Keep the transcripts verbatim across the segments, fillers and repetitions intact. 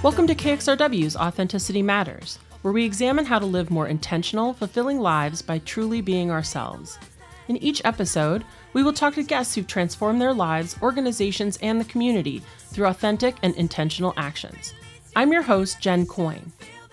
Welcome to K X R W's Authenticity Matters, where we examine how to live more intentional, fulfilling lives by truly being ourselves. In each episode, we will talk to guests who've transformed their lives, organizations, and the community through authentic and intentional actions. I'm your host, Jen Coyne.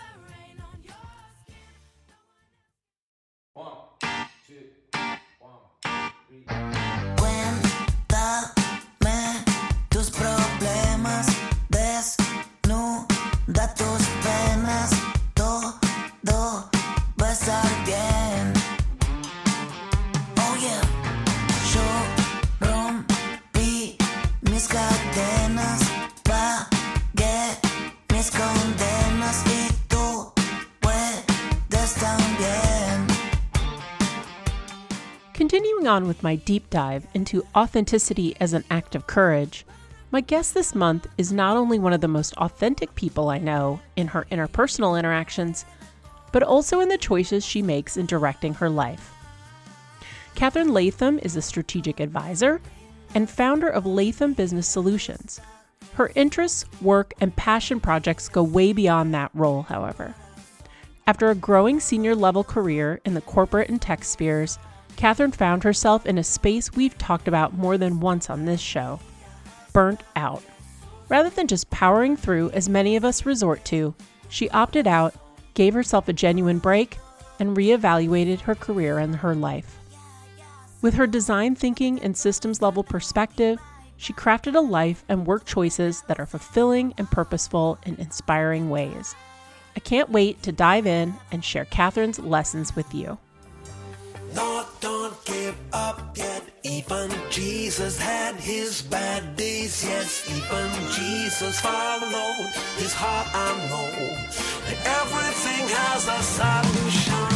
Continuing on with my deep dive into authenticity as an act of courage, my guest this month is not only one of the most authentic people I know in her interpersonal interactions, but also in the choices she makes in directing her life. Catherine Latham is a strategic advisor and founder of Latham Business Solutions. Her interests, work, and passion projects go way beyond that role, however. After a growing senior-level career in the corporate and tech spheres, Catherine found herself in a space we've talked about more than once on this show: burnt out. Rather than just powering through, as many of us resort to, she opted out, gave herself a genuine break, and reevaluated her career and her life. With her design thinking and systems level perspective, she crafted a life and work choices that are fulfilling and purposeful in inspiring ways. I can't wait to dive in and share Catherine's lessons with you. No, don't give up yet. Even Jesus had his bad days, yes. Even Jesus followed his heart, I know. And everything has a solution.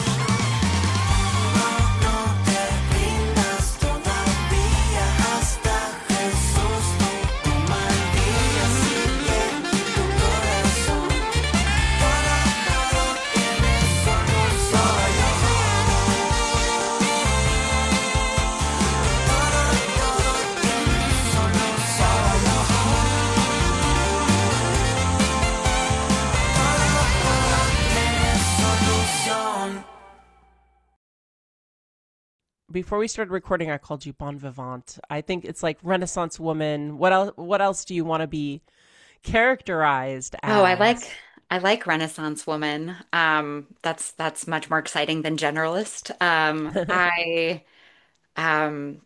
Before we started recording, I called you Bon Vivant. I think it's like Renaissance woman. What else? What else do you want to be characterized as? Oh, I like I like Renaissance woman. Um, that's that's much more exciting than generalist. Um, I um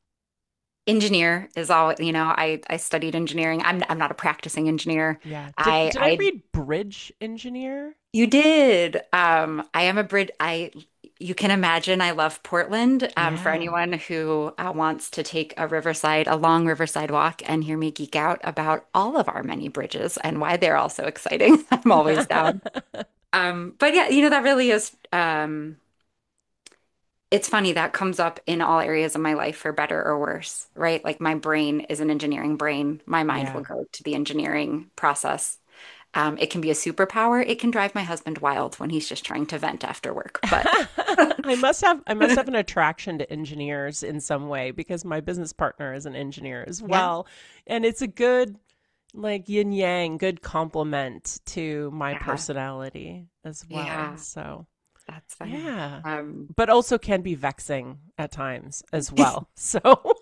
engineer is all, you know, I I studied engineering. I'm I'm not a practicing engineer. Yeah. Did I Did I I read bridge engineer? You did. Um, I am a Brit. I You can imagine I love Portland. Um, for Yeah. anyone who uh, wants to take a riverside, a long riverside walk and hear me geek out about all of our many bridges and why they're all so exciting, I'm always down. Um, but yeah, you know, that really is, um, it's funny that comes up in all areas of my life for better or worse, right? Like my brain is an engineering brain. My mind will Yeah. go to the engineering process. Um, it can be a superpower. It can drive my husband wild when he's just trying to vent after work. But I must have I must have an attraction to engineers in some way because my business partner is an engineer as yeah, well. And it's a good like yin yang, good complement to my yeah, personality as well. yeah, So, that's funny. yeah. Um, But also can be vexing at times as well. So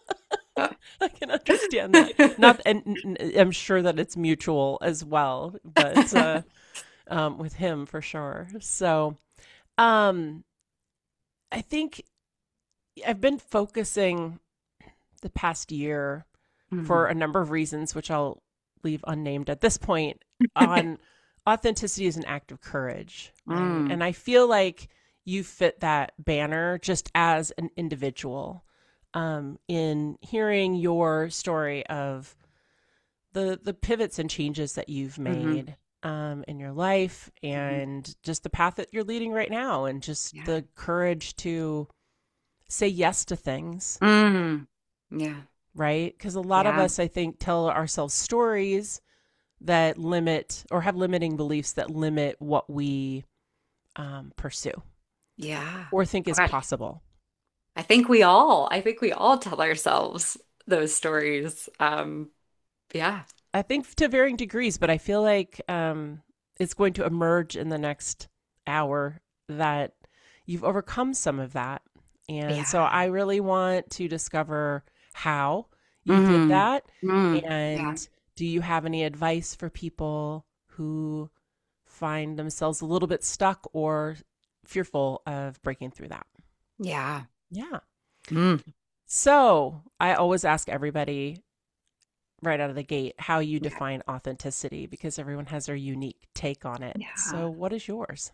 I can understand that. Not, and n- n- I'm sure that it's mutual as well, but uh, um, with him for sure. So, um, I think I've been focusing the past year for mhm. a number of reasons, which I'll leave unnamed at this point, on authenticity as an act of courage, right? Mm, And I feel like you fit that banner just as an individual. Um, in hearing your story of the the pivots and changes that you've mhm. made um, in your life Mhm. and just the path that you're leading right now and just Yeah. the courage to say yes to things, Mm, yeah. right? Because a lot of Yeah. us, I think, tell ourselves stories that limit or have limiting beliefs that limit what we um, pursue Yeah. or think Oh, is gosh. possible. I think we all, I think we all tell ourselves those stories. Um, yeah. I think to varying degrees, but I feel like um, it's going to emerge in the next hour that you've overcome some of that. And so Yeah. I really want to discover how you did Mm-hmm. that. Mm. Yeah. And do you have any advice for people who find themselves a little bit stuck or fearful of breaking through that? Yeah. Yeah. Mm. So I always ask everybody right out of the gate how you Yeah. define authenticity because everyone has their unique take on it. Yeah. So, what is yours?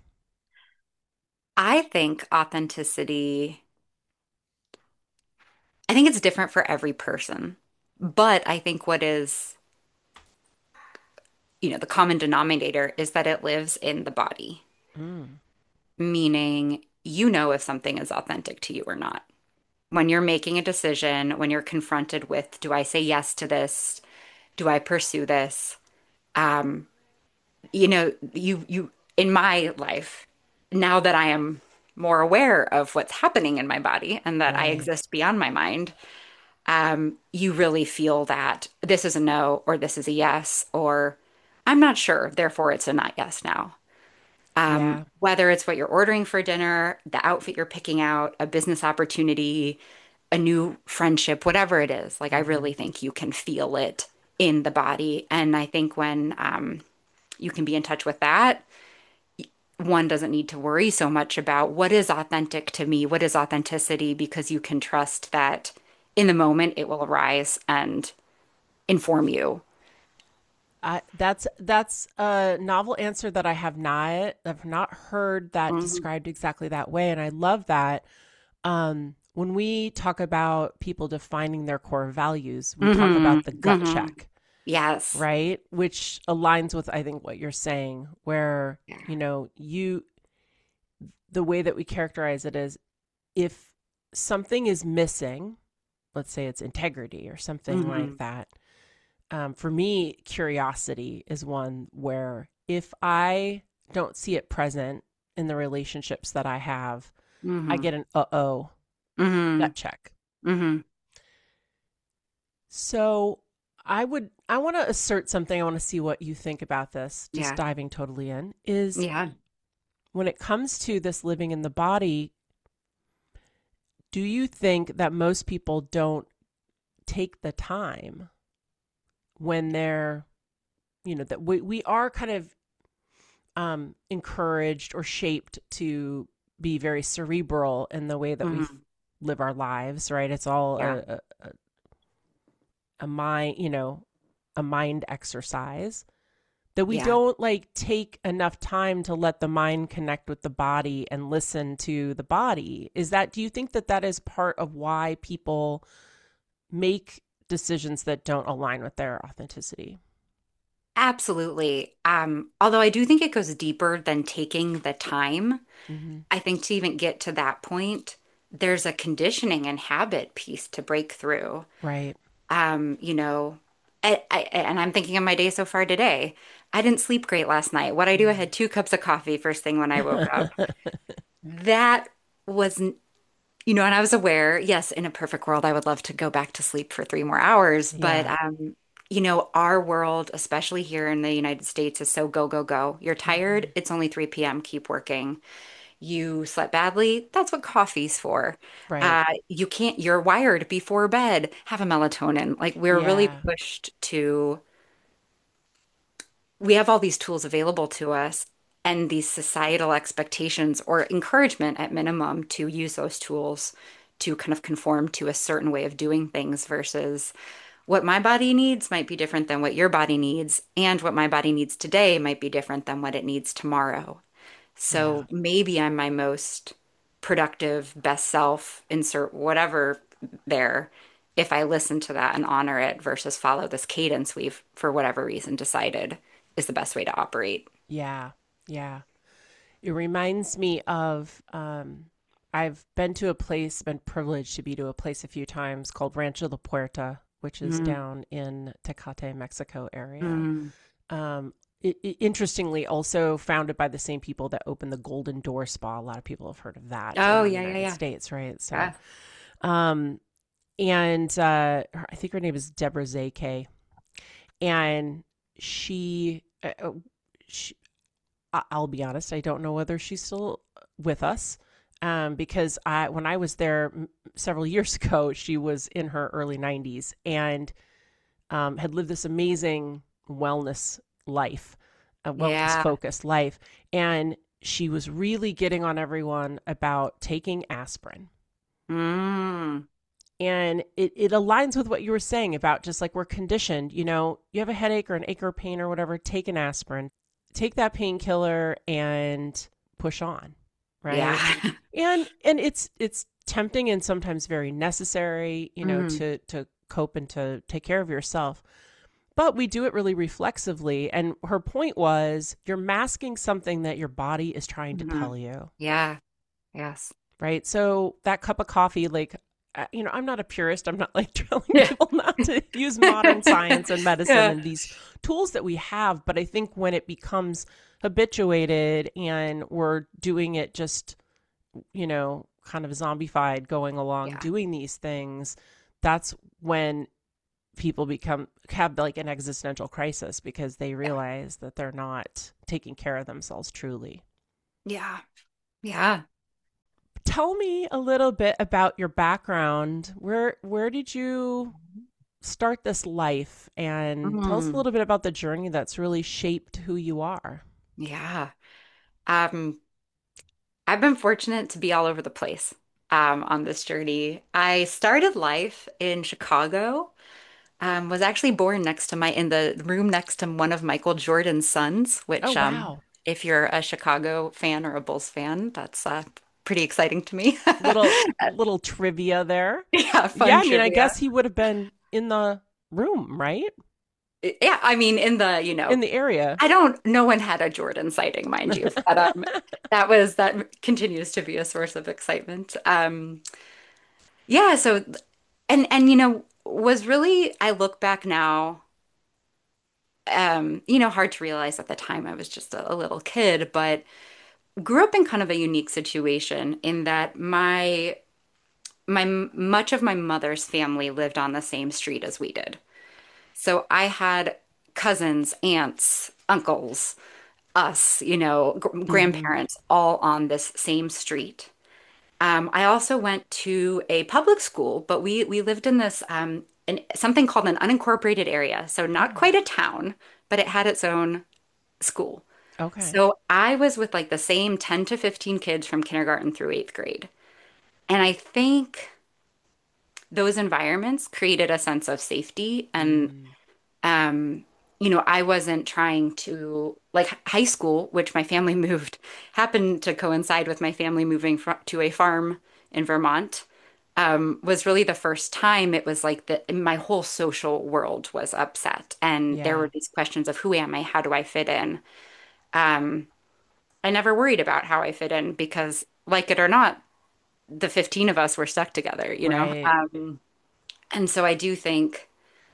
I think authenticity, I think it's different for every person. But I think what is, you know, the common denominator is that it lives in the body, Mm, meaning you know if something is authentic to you or not. When you're making a decision, when you're confronted with, do I say yes to this? Do I pursue this? Um, you know, you you in my life, now that I am more aware of what's happening in my body and that I right. exist beyond my mind, um, you really feel that this is a no or this is a yes or I'm not sure, therefore it's a not yes now. Um, Yeah. whether it's what you're ordering for dinner, the outfit you're picking out, a business opportunity, a new friendship, whatever it is, like I Hmm. really think you can feel it in the body. And I think when um, you can be in touch with that, one doesn't need to worry so much about what is authentic to me, what is authenticity, because you can trust that in the moment it will arise and inform you. I, that's that's a novel answer that I have not I've not heard that Mhm. described exactly that way, and I love that. Um, when we talk about people defining their core values, we talk Hmm. about the gut Hmm. check, Yes. right? Which aligns with I think what you're saying, where Yeah. you know you the way that we characterize it is if something is missing, let's say it's integrity or something like Hmm. that. Um, for me, curiosity is one where if I don't see it present in the relationships that I have, I Hmm. get an uh oh Hmm. gut check. Hmm. So I would, I want to assert something. I want to see what you think about this, just Yeah. diving totally in. Is Yeah. when it comes to this living in the body, do you think that most people don't take the time when they're, you know, that we, we are kind of um, encouraged or shaped to be very cerebral in the way that we f- Hmm. live our lives, right? It's all Yeah. a, a, a mind, you know, a mind exercise that we Yeah. don't like take enough time to let the mind connect with the body and listen to the body. Is that, do you think that that is part of why people make decisions that don't align with their authenticity? Absolutely. Um, although I do think it goes deeper than taking the time. Mm-hmm. I think to even get to that point, there's a conditioning and habit piece to break through. Right. Um, you know, I, I, and I'm thinking of my day so far today. I didn't sleep great last night. What I do, I had two cups of coffee first thing when I woke up. That was, n- you know, and I was aware, yes, in a perfect world, I would love to go back to sleep for three more hours. But, Yeah. um, you know, our world, especially here in the United States, is so go, go, go. You're tired. Hmm. It's only three p m. Keep working. You slept badly. That's what coffee's for. Right. Uh, you can't, you're wired before bed. Have a melatonin. Like we're really Yeah. pushed to, we have all these tools available to us and these societal expectations or encouragement at minimum to use those tools to kind of conform to a certain way of doing things versus what my body needs might be different than what your body needs, and what my body needs today might be different than what it needs tomorrow. Yeah. So maybe I'm my most productive, best self, insert whatever there, if I listen to that and honor it versus follow this cadence we've, for whatever reason, decided is the best way to operate. Yeah. Yeah. It reminds me of um, I've been to a place, been privileged to be to a place a few times called Rancho La Puerta, which is Mm, down in Tecate, Mexico area. mm. Um, it, it- interestingly, also founded by the same people that opened the Golden Door Spa. A lot of people have heard of that in Oh, the yeah, yeah, United yeah. States, right? So, Yeah. um, and uh, her- I think her name is Deborah Zake. and she, uh, uh, she I- I'll be honest, I don't know whether she's still with us. Um, because I, when I was there m- several years ago, she was in her early nineties and um, had lived this amazing wellness life, a wellness Yeah. focused life. And she was really getting on everyone about taking aspirin. Mm. And it, it aligns with what you were saying about just like we're conditioned, you know, you have a headache or an ache or pain or whatever, take an aspirin, take that painkiller and push on, Yeah. right? And and it's it's tempting and sometimes very necessary, you know, Mm. to to cope and to take care of yourself. But we do it really reflexively. And her point was you're masking something that your body is trying to Mhm. tell you, Yeah. Yes. right? So that cup of coffee, like, uh, you know, I'm not a purist. I'm not like telling Yeah. people not to use modern science and medicine Yeah. and these tools that we have. But I think when it becomes habituated and we're doing it just, you know, kind of zombified going along Yeah. doing these things, that's when people become have like an existential crisis because they Yeah. realize that they're not taking care of themselves truly. Yeah. Yeah. Tell me a little bit about your background. Where where did you start this life? And tell us a Mm. little bit about the journey that's really shaped who you are. Yeah. Um, I've been fortunate to be all over the place um, on this journey. I started life in Chicago. Um, was actually born next to my in the room next to one of Michael Jordan's sons, Oh, which um, wow. if you're a Chicago fan or a Bulls fan, that's uh, pretty exciting to me. Little little trivia there. Yeah, Yeah, fun I mean, I trivia. guess he would have been in the room, right? Yeah, I mean, in the, you know, In the area. I don't, no one had a Jordan sighting, mind you, but um, that was, that continues to be a source of excitement. Um, yeah, so, and, and, you know, was really, I look back now, um, you know, hard to realize at the time I was just a, a little kid, but grew up in kind of a unique situation in that my, my, much of my mother's family lived on the same street as we did. So I had cousins, aunts, uncles, us, you know, gr Hmm. grandparents all on this same street. Um, I also went to a public school, but we we lived in this um, in something called an unincorporated area, so not Oh, quite a town, but it had its own school. okay. So I was with like the same ten to fifteen kids from kindergarten through eighth grade. And I think those environments created a sense of safety and Mm, um, you know, I wasn't trying to like high school, which my family moved, happened to coincide with my family moving fr to a farm in Vermont. Um, was really the first time it was like that my whole social world was upset. And there yeah. were these questions of who am I? How do I fit in? Um, I never worried about how I fit in because, like it or not, the fifteen of us were stuck together, you know? Right. Um, and so I do think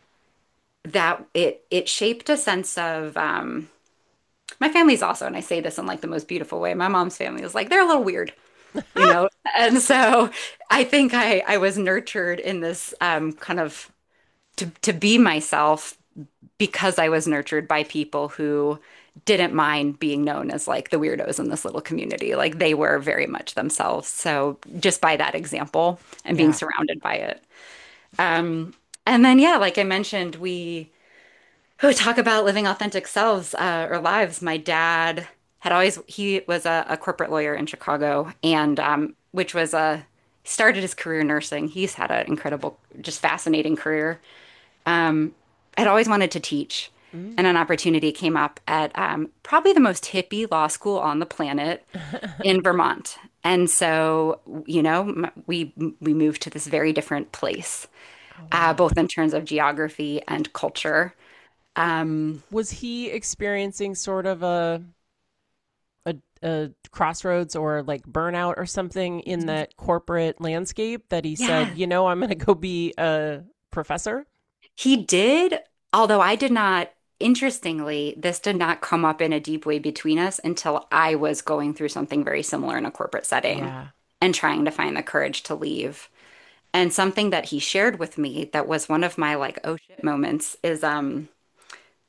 that it it shaped a sense of um, my family's also, and I say this in like the most beautiful way. My mom's family is like they're a little weird, you know, and so I think I I was nurtured in this um, kind of to to be myself because I was nurtured by people who didn't mind being known as like the weirdos in this little community. Like they were very much themselves. So just by that example and being Yeah. surrounded by it. Um, and then yeah, like I mentioned, we who talk about living authentic selves uh, or lives. My dad had always, he was a, a corporate lawyer in Chicago, and um, which was a, started his career nursing. He's had an incredible, just fascinating career. Um, I'd always wanted to teach, and Mm. an opportunity came up at um, probably the most hippie law school on the planet in Vermont. And so, you know, m- we we moved to this very different place, Oh, uh, wow. both in terms of geography and culture. Um, Was he experiencing sort of a, a a crossroads or like burnout or something in that corporate landscape that he said, yeah, you know, I'm going to go be a professor? he did, although I did not, interestingly, this did not come up in a deep way between us until I was going through something very similar in a corporate setting Yeah. and trying to find the courage to leave. And something that he shared with me that was one of my like, oh shit moments is um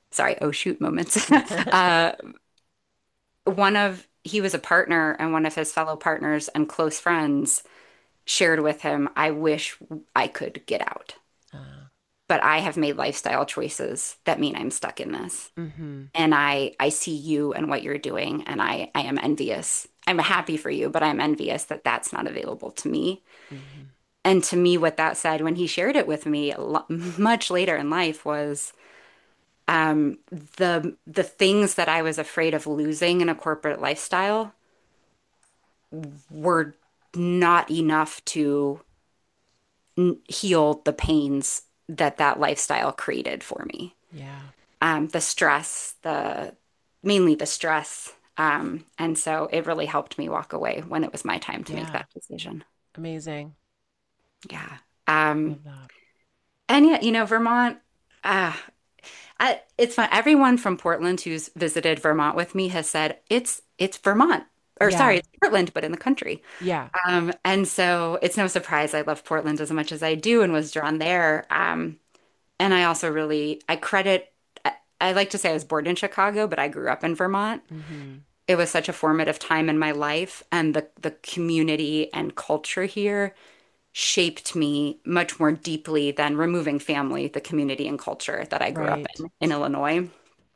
sorry, oh shoot moments. Uh, one of he was a partner, and one of his fellow partners and close friends shared with him, I wish I could get out, Uh, but I have made lifestyle choices that mean I'm stuck in this. mm-hmm. And I I see you and what you're doing, and I I am envious. I'm happy for you, but I'm envious that that's not available to me. Mm-hmm. And to me, what that said when he shared it with me much later in life was um, the the things that I was afraid of losing in a corporate lifestyle were not enough to heal the pains that that lifestyle created for me. Yeah. Um, the stress, the mainly the stress. Um, and so it really helped me walk away when it was my time to make Yeah. that decision. Amazing. Yeah. Um, Love that. and yeah, you know, Vermont, uh, I, it's fun. Everyone from Portland who's visited Vermont with me has said it's it's Vermont, or sorry, Yeah. it's Portland, but in the country. Yeah. Um, and so it's no surprise I love Portland as much as I do and was drawn there. Um, and I also really I credit. I, I like to say I was born in Chicago, but I grew up in Vermont. Mm-hmm. It was such a formative time in my life, and the the community and culture here shaped me much more deeply than removing family, the community and culture that I grew up Right. in in Illinois.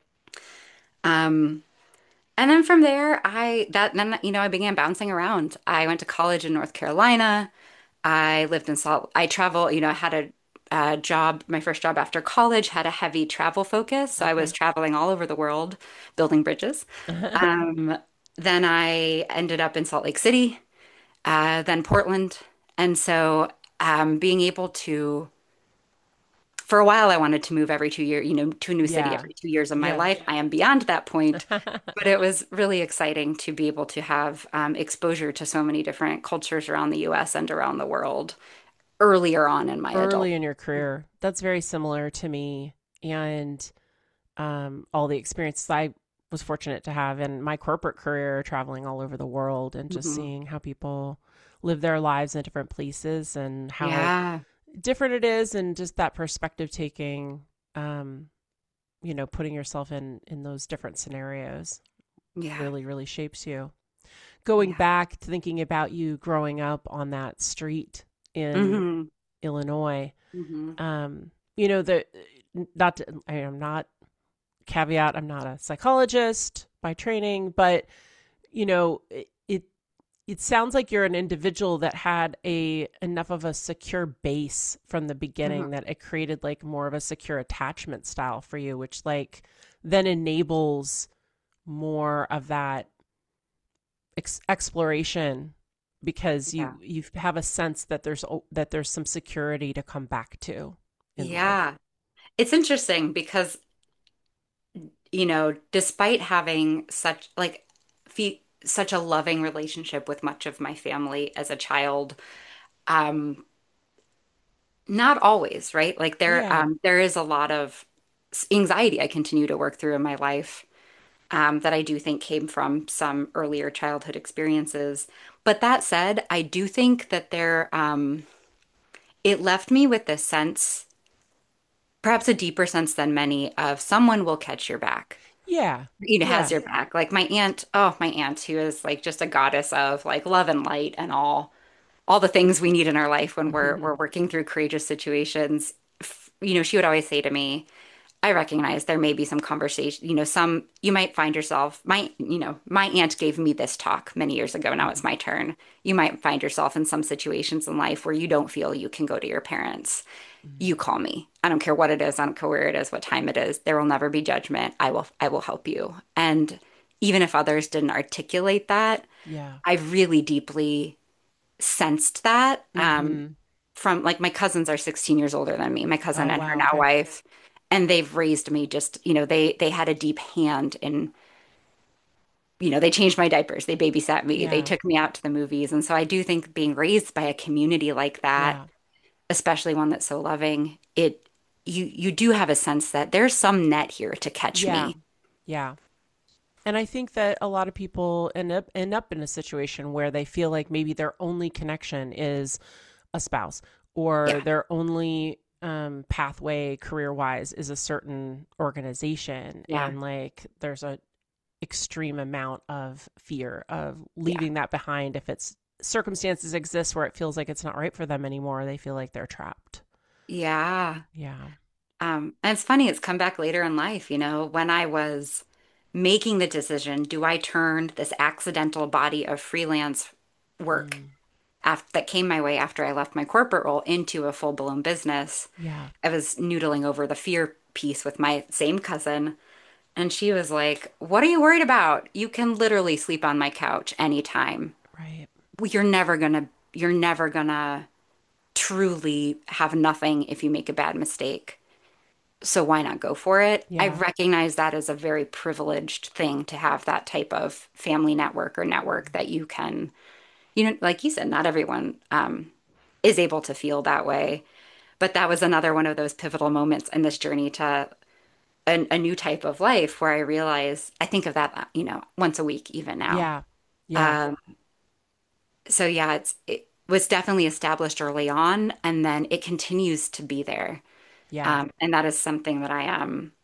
Um, and then from there, I that then you know I began bouncing around. I went to college in North Carolina. I lived in Salt. I travel. You know, I had a, a job. My first job after college had a heavy travel focus, so I was Okay. traveling all over the world, building bridges. Um, then I ended up in Salt Lake City, uh, then Portland, and so um, being able to for a while, I wanted to move every two years, you know, to a new city Yeah. every two years of my Yeah. life. I am beyond that point, but it was really exciting to be able to have um, exposure to so many different cultures around the U S and around the world earlier on in my adult. Early in your career. That's very similar to me and um, all the experiences I was fortunate to have in my corporate career, traveling all over the world and just Mhm. seeing how people live their lives in different places and how Yeah, different it is, and just that perspective taking, um, you know, putting yourself in in those different scenarios yeah, really, really shapes you. Going yeah. back to thinking about you growing up on that street in Hmm. Illinois, Hmm. um, you know, the not to, I am not caveat, I'm not a psychologist by training, but you know, it, it it sounds like you're an individual that had a enough of a secure base from the beginning Hmm. that it created like more of a secure attachment style for you, which like then enables more of that ex- exploration because you Yeah. you have a sense that there's o- that there's some security to come back to in life. Yeah. It's interesting because, you know, despite having such like fe such a loving relationship with much of my family as a child, um, not always, right? Like there, Yeah. um, there is a lot of anxiety I continue to work through in my life, um, that I do think came from some earlier childhood experiences. But that said, I do think that there, um, it left me with this sense, perhaps a deeper sense than many, of someone will catch your back. Yeah. You know, has Yeah. your back. Like my aunt, oh, my aunt, who is like just a goddess of like love and light and all all the things we need in our life when we're we're working through courageous situations. F- You know, she would always say to me, I recognize there may be some conversation, you know, some you might find yourself, my, you know, my aunt gave me this talk many years ago. Now it's my turn. You might find yourself in some situations in life where you don't feel you can go to your parents. You call me. I don't care what it is. I don't care where it is, what time it is. There will never be judgment. I will I will help you. And even if others didn't articulate that, Yeah. I really deeply sensed that. Um, Mm-hmm. from like my cousins are sixteen years older than me, my cousin Oh and her wow. now Okay. wife, and they've raised me just, you know, they they had a deep hand in, you know, they changed my diapers, they babysat me, they Yeah. took me out to the movies. And so I do think being raised by a community like that, Yeah. especially one that's so loving, it you you do have a sense that there's some net here to catch Yeah. me. Yeah. And I think that a lot of people end up end up in a situation where they feel like maybe their only connection is a spouse or Yeah. their only um, pathway career wise is a certain organization, Yeah. and like there's a extreme amount of fear of Yeah. leaving that behind if it's circumstances exist where it feels like it's not right for them anymore. They feel like they're trapped. Yeah. Yeah. Um, and it's funny, it's come back later in life, you know, when I was making the decision, do I turn this accidental body of freelance work Mm. after, that came my way after I left my corporate role into a full-blown business? Yeah. I was noodling over the fear piece with my same cousin, and she was like, "What are you worried about? You can literally sleep on my couch anytime. Right. You're never gonna, you're never gonna truly have nothing if you make a bad mistake. So why not go for it?" I Yeah. recognize that as a very privileged thing to have that type of family network or network that you can, you know, like you said, not everyone um, is able to feel that way. But that was another one of those pivotal moments in this journey to a, a new type of life where I realize I think of that, you know, once a week even now. Yeah. Yeah. Um, so yeah, it's it was definitely established early on, and then it continues to be there. Yeah. Um, and that is something that I am,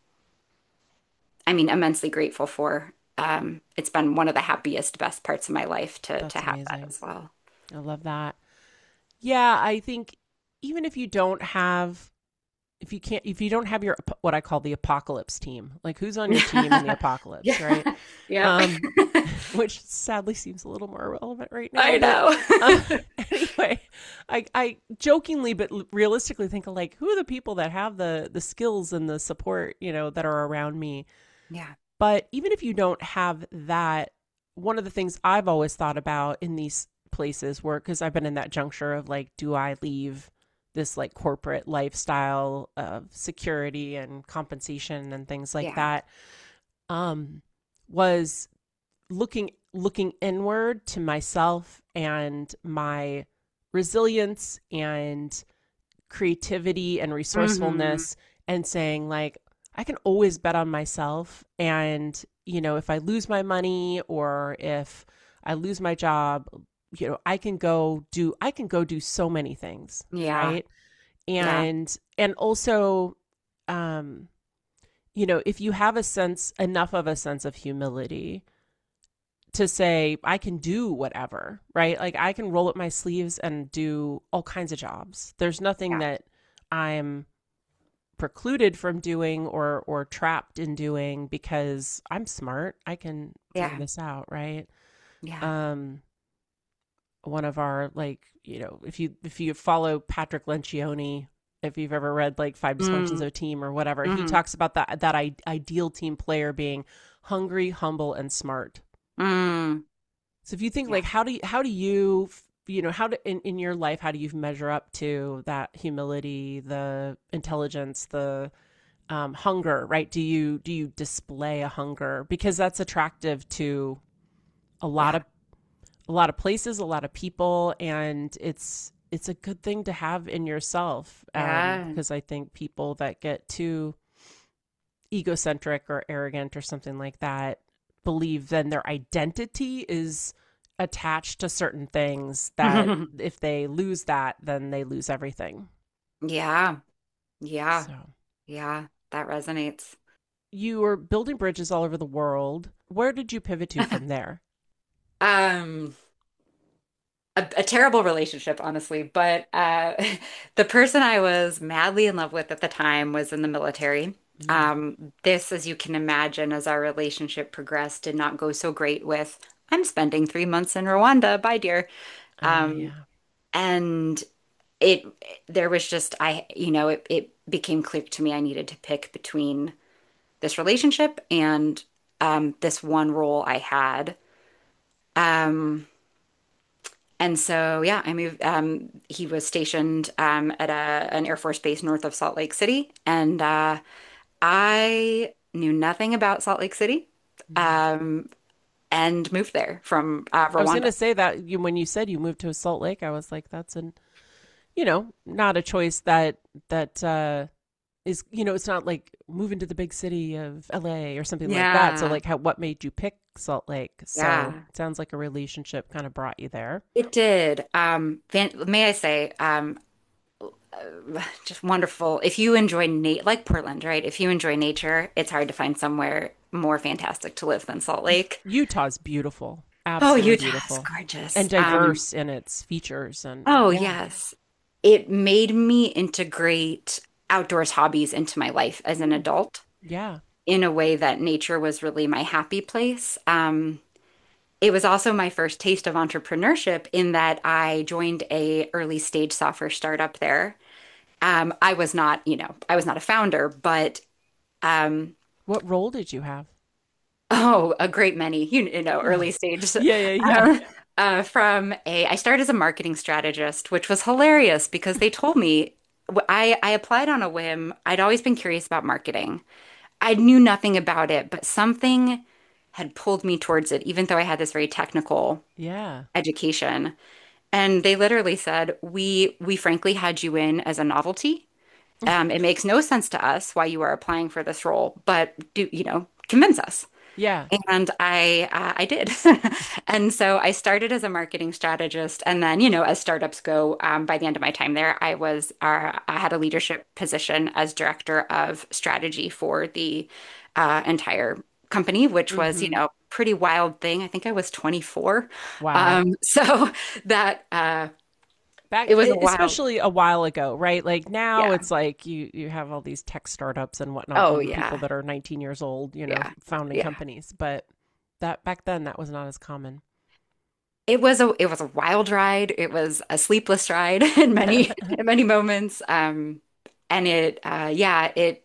I mean, immensely grateful for. Um, it's been one of the happiest, best parts of my life to to That's have that amazing. as well. I love that. Yeah. I think even if you don't have, if you can't, if you don't have your, what I call the apocalypse team, like who's on your team in the apocalypse, Yeah. right? Yep. Um, which sadly seems a little more relevant right now. I But know. um, anyway, I, I jokingly but realistically think of like, who are the people that have the the skills and the support, you know, that are around me. Yeah. But even if you don't have that, one of the things I've always thought about in these places where, because I've been in that juncture of like, do I leave this like corporate lifestyle of security and compensation and things like Yeah. that, um, was looking looking inward to myself and my resilience and creativity and Hmm. resourcefulness, and saying like, I can always bet on myself, and you know, if I lose my money or if I lose my job, you know, I can go do I can go do so many things, Yeah. right? Yeah. And and also, um you know, if you have a sense enough of a sense of humility to say I can do whatever, right? Like I can roll up my sleeves and do all kinds of jobs. There's nothing Yeah. that I'm precluded from doing or or trapped in doing because I'm smart. I can figure Yeah. this out, right? Yeah. Um one of our, like, you know, if you if you follow Patrick Lencioni, if you've ever read like Five Dysfunctions of Mm. a Team or whatever, he Hmm. talks about that that I- ideal team player being hungry, humble, and smart. Mm. So if you think Yeah. like, how do you, how do you, you know, how do in, in your life, how do you measure up to that humility, the intelligence, the um, hunger, right? Do you, do you display a hunger? Because that's attractive to a lot Yeah. of, a lot of places, a lot of people. And it's, it's a good thing to have in yourself. Um, Yeah. because I think people that get too egocentric or arrogant or something like that believe then their identity is attached to certain things that if they lose that, then they lose everything. Yeah. Yeah. So Yeah. That resonates. you were building bridges all over the world. Where did you pivot to from there? Um, a, a terrible relationship, honestly, but uh, the person I was madly in love with at the time was in the military. Mm. Um, this, as you can imagine, as our relationship progressed, did not go so great with, I'm spending three months in Rwanda. Bye, dear. Uh, Um, yeah. and it, there was just, I, you know, it, it became clear to me I needed to pick between this relationship and um, this one role I had. Um, And so, yeah, I moved. Um, he was stationed um, at a, an Air Force base north of Salt Lake City, and uh, I knew nothing about Salt Lake City, Mm. um, and moved there from uh, I was going Rwanda. to say that you, when you said you moved to Salt Lake, I was like, that's an, you know, not a choice that, that, uh, is, you know, it's not like moving to the big city of L A or something like that. So Yeah, like, how, what made you pick Salt Lake? So yeah, it sounds like a relationship kind of brought you there. it did. Um, Van May I say, um, uh, just wonderful. If you enjoy nat like Portland, right? If you enjoy nature, it's hard to find somewhere more fantastic to live than Salt Lake. Utah's beautiful. Oh, Absolutely Utah's beautiful. gorgeous. And Um, diverse in its features and oh, yeah. yes. It made me integrate outdoors hobbies into my life as an Mm, adult yeah. in a way that nature was really my happy place. Um, it was also my first taste of entrepreneurship in that I joined a early stage software startup there. Um, I was not, you know, I was not a founder, but um, What role did you have? oh, a great many, you, you know, early stage. Yeah, yeah, yeah. Uh, uh, from a, I started as a marketing strategist, which was hilarious because they told me I, I applied on a whim. I'd always been curious about marketing. I knew nothing about it, but something had pulled me towards it, even though I had this very technical Yeah. education. And they literally said, "We we frankly had you in as a novelty. Um, it makes no sense to us why you are applying for this role, but do you know, convince us." Yeah. And I uh, I did. And so I started as a marketing strategist, and then, you know, as startups go, um, by the end of my time there, I was uh, I had a leadership position as director of strategy for the uh, entire company, which was, you Hmm. know, pretty wild thing. I think I was twenty-four. Wow. Um, so that uh, Back, it was a e- wild, especially a while ago, right? Like now yeah. it's like you you have all these tech startups and whatnot Oh and people yeah, that are nineteen years old, you know, yeah, founding yeah. companies. But that back then that was not as common. It was a it was a wild ride. It was a sleepless ride in many in many moments. Um, and it uh, yeah, it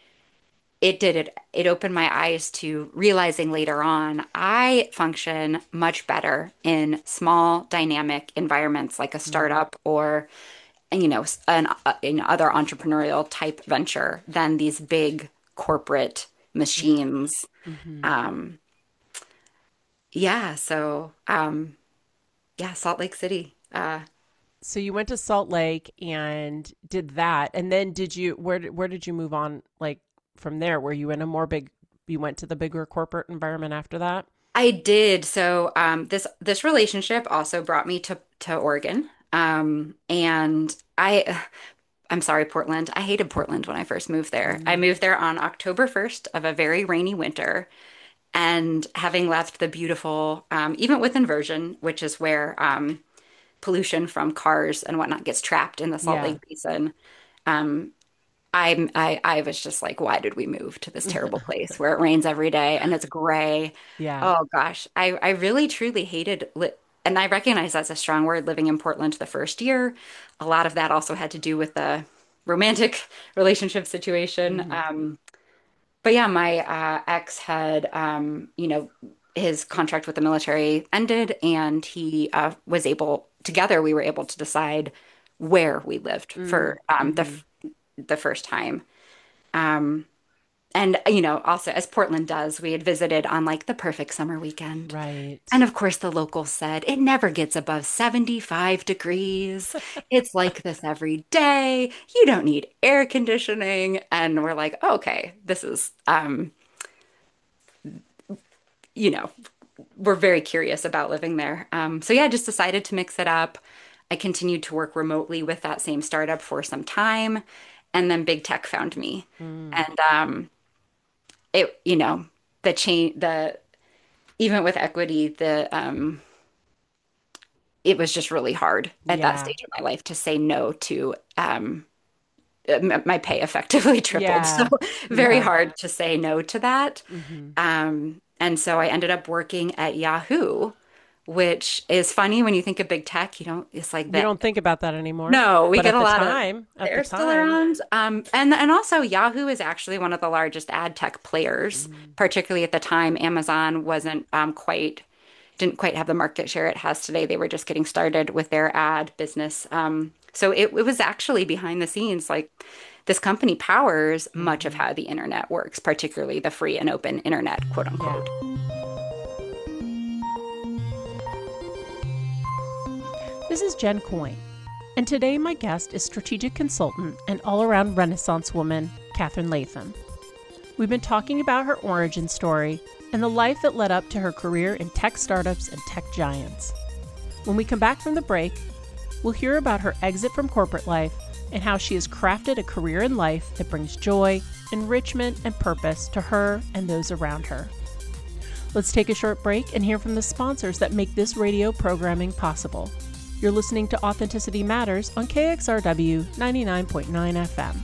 it did it. It opened my eyes to realizing later on I function much better in small dynamic environments like a Mm, startup or you know an uh, in other entrepreneurial type venture than these big corporate yeah. machines. Hmm. Um, yeah, so um, yeah, Salt Lake City. Uh, So you went to Salt Lake and did that, and then did you where did, where did you move on like from there? Were you in a more big? You went to the bigger corporate environment after that? I did. So um, this this relationship also brought me to to Oregon. Um, and I I'm sorry, Portland. I hated Portland when I first moved there. I Mm, moved there on October first of a very rainy winter. And having left the beautiful, um, even with inversion, which is where um, pollution from cars and whatnot gets trapped in the Salt yeah. Lake Basin, um, I'm I I was just like, why did we move to this terrible place where it rains every day and it's gray? Yeah. Oh gosh, I I really truly hated li and I recognize that's a strong word living in Portland the first year. A lot of that also had to do with the romantic relationship situation. Hmm. Um, but yeah, my uh, ex had um, you know, his contract with the military ended and he uh, was able together we were able to decide where we lived Mm, for um, the hmm. the first time. Um, and, you know, also as Portland does, we had visited on like the perfect summer weekend. Right. And of course, the locals said it never gets above seventy-five degrees. It's like this every day. You don't need air conditioning. And we're like, okay, this is, um, you know, we're very curious about living there. Um, so yeah, I just decided to mix it up. I continued to work remotely with that same startup for some time. And then big tech found me. Mm, And um, it, you know, the chain, the even with equity, the um, it was just really hard at that yeah. stage of my life to say no to um, m- my pay effectively tripled. So Yeah. very Yeah. hard to say no to that. Hmm. Um, and so I ended up working at Yahoo, which is funny when you think of big tech, you know, it's like You that. don't think about that anymore. No, we But get at a the lot of time, at the they're still time, around. Um, and and also Yahoo is actually one of the largest ad tech players, mm, particularly at the time. Amazon wasn't um, quite didn't quite have the market share it has today. They were just getting started with their ad business. Um, so it, it was actually behind the scenes, like this company powers much of hmm, how the internet works, particularly the free and open internet, quote yeah. unquote. This is Jen Coyne, and today my guest is strategic consultant and all-around Renaissance woman, Catherine Latham. We've been talking about her origin story and the life that led up to her career in tech startups and tech giants. When we come back from the break, we'll hear about her exit from corporate life and how she has crafted a career in life that brings joy, enrichment, and purpose to her and those around her. Let's take a short break and hear from the sponsors that make this radio programming possible. You're listening to Authenticity Matters on K X R W ninety-nine point nine F M.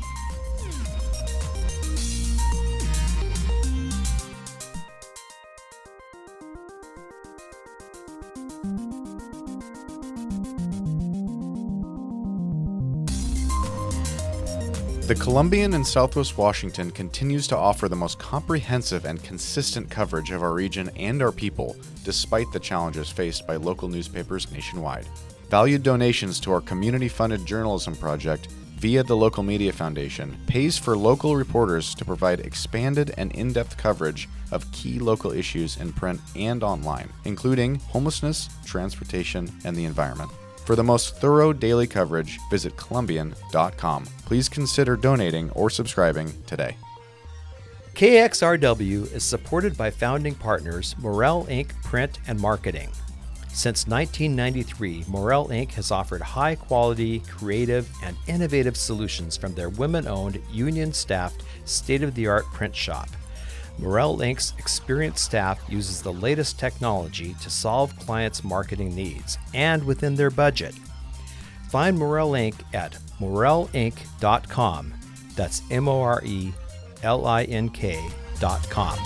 The Columbian in Southwest Washington continues to offer the most comprehensive and consistent coverage of our region and our people, despite the challenges faced by local newspapers nationwide. Valued donations to our community-funded journalism project via the Local Media Foundation pays for local reporters to provide expanded and in-depth coverage of key local issues in print and online, including homelessness, transportation, and the environment. For the most thorough daily coverage, visit Columbian dot com. Please consider donating or subscribing today. K X R W is supported by founding partners Morel Incorporated. Print and Marketing. Since nineteen ninety-three, Morel Incorporated has offered high-quality, creative, and innovative solutions from their women-owned, union-staffed, state-of-the-art print shop. Morel Incorporated's experienced staff uses the latest technology to solve clients' marketing needs and within their budget. Find Morel Incorporated at morel inc dot com. That's M O R E L I N K dot com.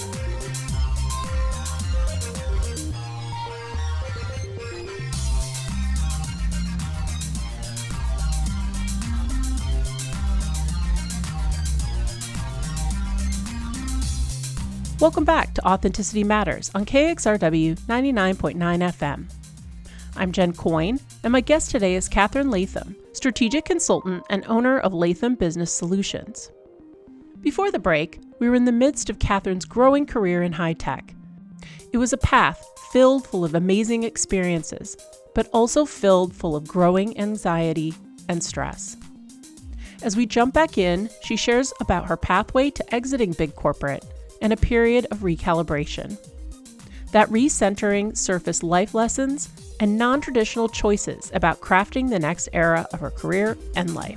Welcome back to Authenticity Matters on K X R W ninety-nine point nine F M. I'm Jen Coyne, and my guest today is Catherine Latham, strategic consultant and owner of Latham Business Solutions. Before the break, we were in the midst of Catherine's growing career in high tech. It was a path filled full of amazing experiences, but also filled full of growing anxiety and stress. As we jump back in, she shares about her pathway to exiting big corporate and a period of recalibration. That recentering surfaced life lessons and non-traditional choices about crafting the next era of her career and life.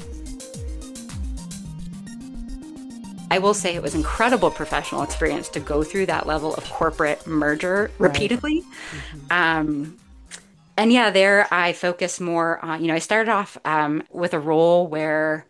I will say it was incredible professional experience to go through that level of corporate merger repeatedly. Right. Mm-hmm. Um, and yeah, there I focused more on, you know, I started off um, with a role where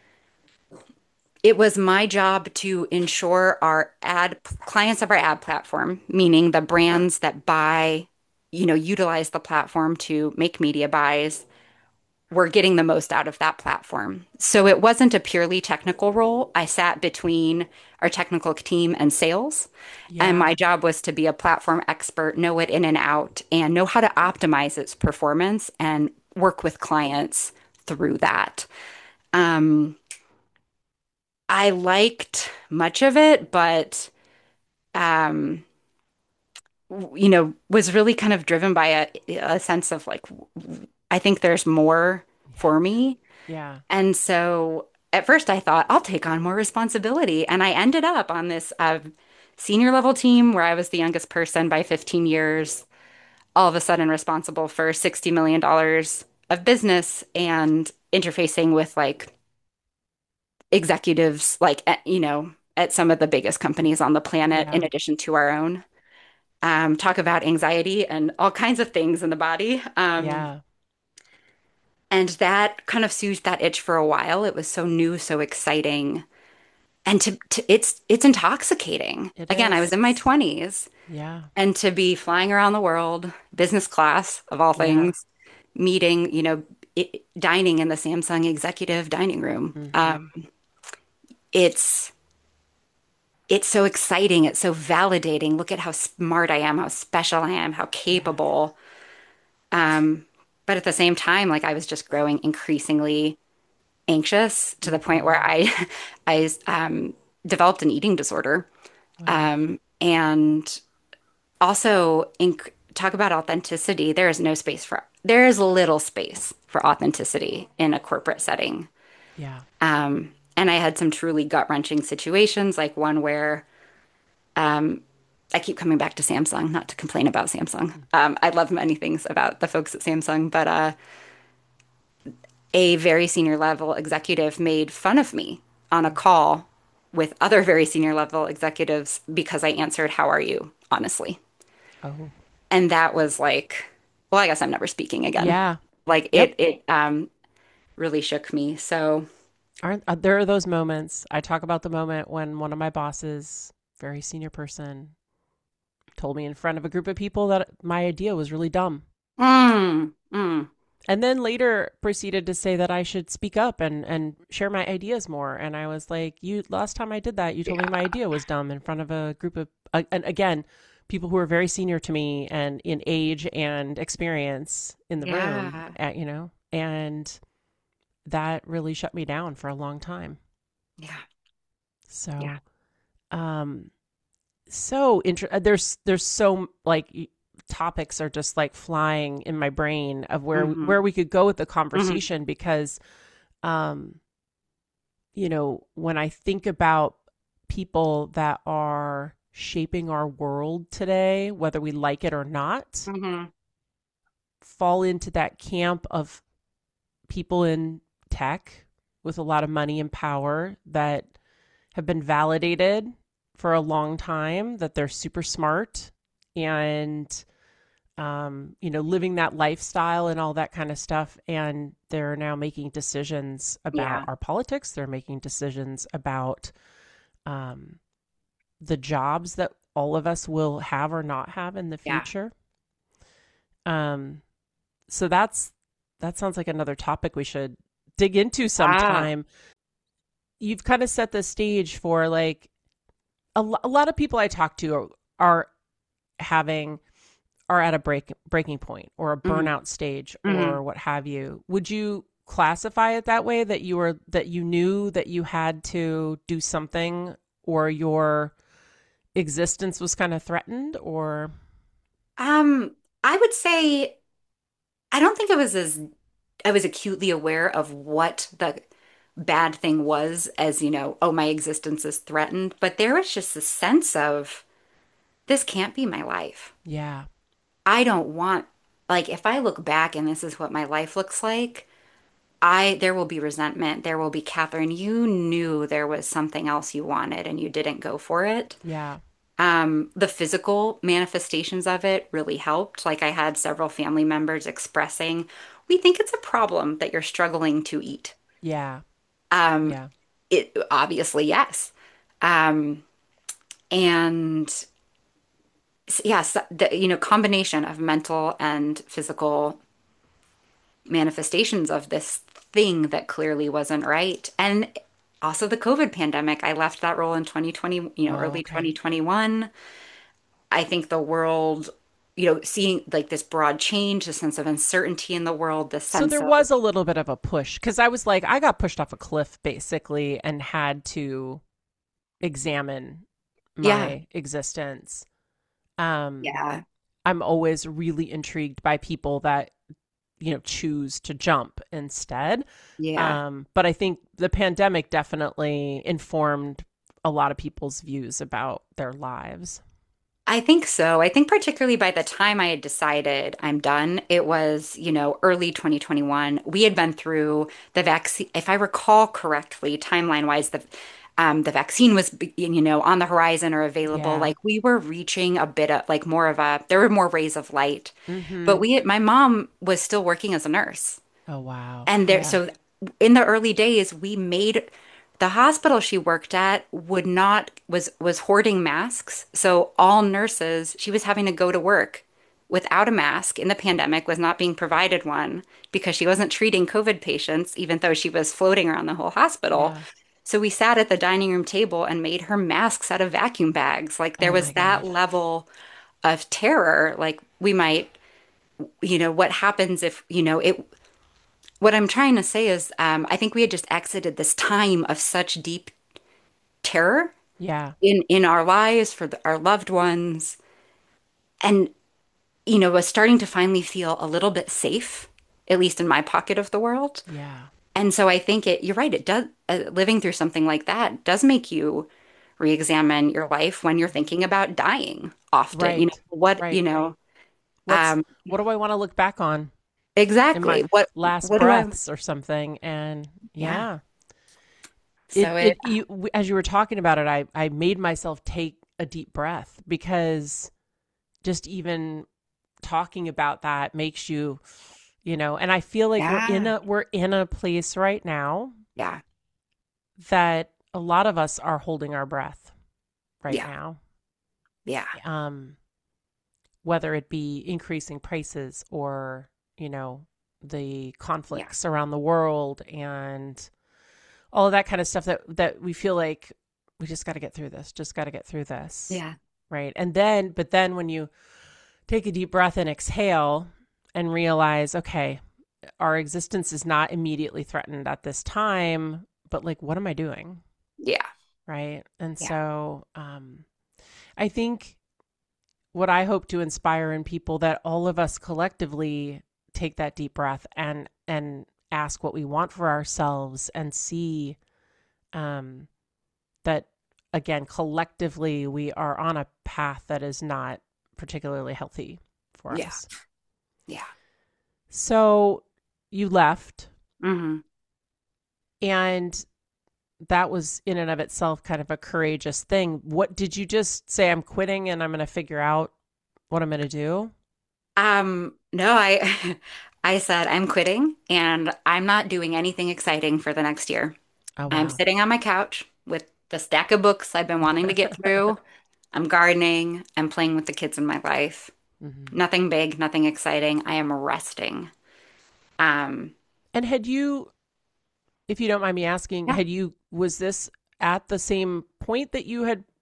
it was my job to ensure our ad clients of our ad platform, meaning the brands that buy, you know, utilize the platform to make media buys, were getting the most out of that platform. So it wasn't a purely technical role. I sat between our technical team and sales. Yeah. And my job was to be a platform expert, know it in and out, and know how to optimize its performance and work with clients through that. Um, I liked much of it, but, um, you know, was really kind of driven by a, a sense of like, I think there's more for me. Yeah. And so at first I thought I'll take on more responsibility. And I ended up on this uh, senior level team where I was the youngest person by fifteen years, all of a sudden responsible for sixty million dollars of business and interfacing with like executives, like, you know, at some of the biggest companies on the planet, yeah. in addition to our own. Um, talk about anxiety and all kinds of things in the body. Um, yeah. And that kind of soothed that itch for a while. It was so new, so exciting. And to, to it's it's intoxicating. It Again, is. I was in my twenties. Yeah. And to be flying around the world, business class of all things, yeah. meeting, you know, it, dining in the Samsung executive dining room. Mm-hmm. Um, it's it's so exciting. It's so validating. Look at how smart I am, how special I am, how capable. Um, but at the same time, like I was just growing increasingly anxious to the point where I I um, developed an eating disorder. Wow. Um, and also in, talk about authenticity. There is no space for, there is little space for authenticity in a corporate setting. Yeah. Um, and I had some truly gut-wrenching situations, like one where um, I keep coming back to Samsung, not to complain about Samsung. Um, I love many things about the folks at Samsung, but uh, a very senior level executive made fun of me on a call with other very senior level executives because I answered, "How are you?" honestly. Oh, And that was like, well, I guess I'm never speaking again. yeah. Like Yep. it, it um, really shook me. So, Aren't uh, there are those moments? I talk about the moment when one of my bosses, very senior person, told me in front of a group of people that my idea was really dumb. mm, mm, And then later proceeded to say that I should speak up and, and share my ideas more. And I was like, you, last time I did that, you told me yeah, my idea was dumb in front of a group of, uh, and again, people who are very senior to me and in age and experience in the room, yeah, at, you know, and that really shut me down for a long time. yeah, yeah. So, um, so inter- uh, there's there's so like topics are just like flying in my brain of where Hmm. where we could go with the Hmm. conversation because um you know when I think about people that are shaping our world today, whether we like it or not, Hmm. fall into that camp of people in tech with a lot of money and power that have been validated for a long time that they're super smart and um, you know, living that lifestyle and all that kind of stuff. And they're now making decisions about Yeah, our politics. They're making decisions about um, the jobs that all of us will have or not have in the yeah. future. Um, so that's that sounds like another topic we should dig into Ah, sometime. You've kind of set the stage for like a, lo- a lot of people I talk to are, are having are at a break breaking point or a hmm. burnout stage Hmm. or what have you. Would you classify it that way, that you were that you knew that you had to do something or your existence was kind of threatened or Um, I would say I don't think I was as I was acutely aware of what the bad thing was as, you know, oh, my existence is threatened, but there was just a sense of this can't be my life. yeah, I don't want, like, if I look back and this is what my life looks like, I there will be resentment. There will be, Catherine, you knew there was something else you wanted and you didn't go for it. yeah, Um, the physical manifestations of it really helped. Like I had several family members expressing, we think it's a problem that you're struggling to eat. yeah, Um, yeah, it obviously, yes. Um, and s- yes, the, you know, combination of mental and physical manifestations of this thing that clearly wasn't right. And also the COVID pandemic. I left that role in twenty twenty, you know, oh, early okay. twenty twenty-one. I think the world, you know, seeing like this broad change, the sense of uncertainty in the world, the So sense there of, was a little bit of a push because I was like, I got pushed off a cliff basically and had to examine yeah, my existence. Um, yeah, I'm always really intrigued by people that, you know, choose to jump instead. yeah. Um, but I think the pandemic definitely informed a lot of people's views about their lives. I think so. I think particularly by the time I had decided I'm done, it was, you know, early twenty twenty-one. We had been through the vaccine, if I recall correctly, timeline wise, the um, the vaccine was, you know, on the horizon or available. Yeah. Like we were reaching a bit of like more of a, there were more rays of light. But Mm-hmm. we, my mom was still working as a nurse. Oh, wow. And there, Yeah. so in the early days, we made the hospital she worked at would not was was hoarding masks. So all nurses, she was having to go to work without a mask in the pandemic, was not being provided one because she wasn't treating COVID patients, even though she was floating around the whole hospital. Yeah. So we sat at the dining room table and made her masks out of vacuum bags. Like there Oh, was my that gosh. level of terror. Like we might, you know, what happens if, you know, it what I'm trying to say is, um, I think we had just exited this time of such deep terror Yeah. in in our lives for the, our loved ones, and you know, was starting to finally feel a little bit safe, at least in my pocket of the world. Yeah. And so I think it, you're right, it does, uh, living through something like that does make you re-examine your life when you're thinking about dying often. You know, Right. what, you Right. know, What's um, what do I want to look back on? in my Exactly. What last what do I breaths or something. And yeah. yeah, it, So it, it you, as you were talking about it, I, I made myself take a deep breath because just even talking about that makes you, you know, and I feel like we're in yeah. a, we're in a place right now Yeah. that a lot of us are holding our breath right Yeah. now. Yeah. Um, whether it be increasing prices or, you know, the Yeah. conflicts around the world and all of that kind of stuff that that we feel like we just got to get through this, just got to get through this. Yeah. Right. And then, but then when you take a deep breath and exhale and realize, okay, our existence is not immediately threatened at this time, but like, what am I doing? Yeah. Right. And Yeah. so um, I think what I hope to inspire in people that all of us collectively take that deep breath and and ask what we want for ourselves and see um, that again collectively we are on a path that is not particularly healthy for Yeah. us. Yeah. So you left, hmm and that was in and of itself kind of a courageous thing. What did you just say? I'm quitting and I'm going to figure out what I'm going to do? Um, no, I I said I'm quitting and I'm not doing anything exciting for the next year. Oh, I'm wow. sitting on my couch with the stack of books I've been wanting to get through. I'm gardening. I'm playing with the kids in my life. hmm Nothing big, nothing exciting. I am resting. Um, And had you, if you don't mind me asking, yeah. had you, was this at the same point that you had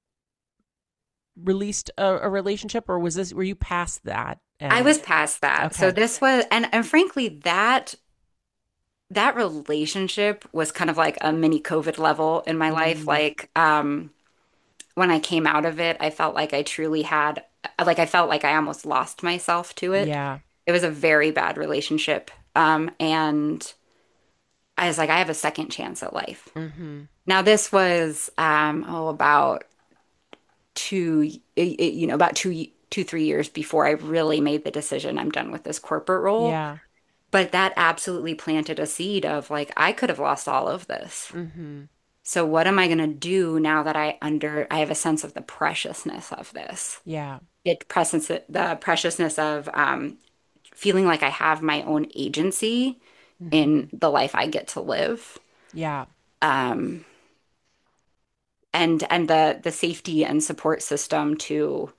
released a, a relationship, or was this, were you past that? I And was past that. So okay. this was, and and frankly, that that relationship was kind of like a mini COVID level in my life. Mm, Like, um, when I came out of it, I felt like I truly had, like, I felt like I almost lost myself to it. yeah. It was a very bad relationship. Um, and I was like, I have a second chance at life. hmm Now, this was, um, oh, about two, it- it- you know, about two, two, three years before I really made the decision I'm done with this corporate role. Yeah. But that absolutely planted a seed of like, I could have lost all of this. hmm So what am I going to do now that I under I have a sense of the preciousness of this? Yeah. It presence the preciousness of um, feeling like I have my own agency hmm in the life I get to live, Yeah. um, and and the the safety and support system to